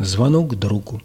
Звонок другу.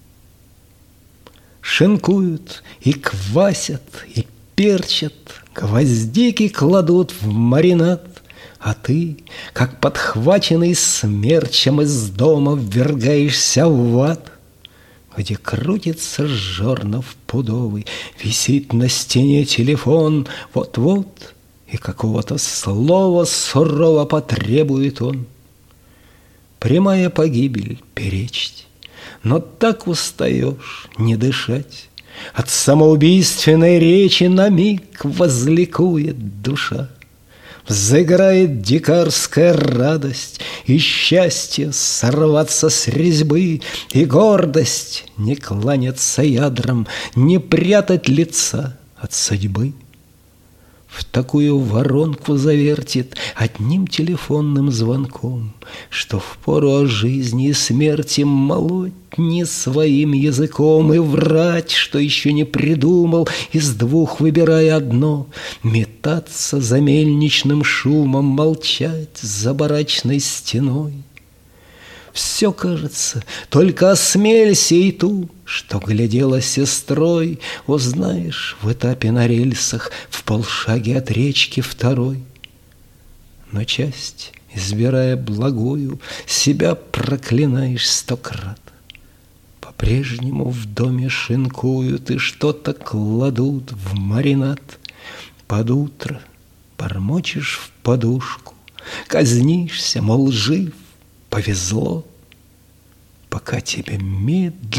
Шинкуют и квасят, и перчат, гвоздики кладут в маринад, а ты, как подхваченный смерчем, из дома ввергаешься в ад, где крутится жернов пудовый, висит на стене телефон, вот-вот и какого-то слова сурово потребует он. Прямая погибель перечить, но так устаешь не дышать. От самоубийственной речи на миг возликует душа. Взыграет дикарская радость и счастье сорваться с резьбы, и гордость не кланяться ядрам, не прятать лица от судьбы. В такую воронку завертит одним телефонным звонком, что впору о жизни и смерти молоть не своим языком и врать, что еще не придумал, из двух выбирая одно, метаться за мельничным шумом, молчать за барачной стеной. Все, кажется, только осмелься и ту, что глядела сестрой, узнаешь в этапе на рельсах в полшаге от речки второй. Но часть, избирая благую, себя проклинаешь 100 крат. По-прежнему в доме шинкуют и что-то кладут в маринад. Под утро бормочешь в подушку, казнишься, мол, жив, повезло, пока тебя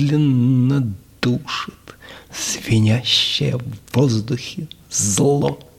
медленно душит звенящее в воздухе зло.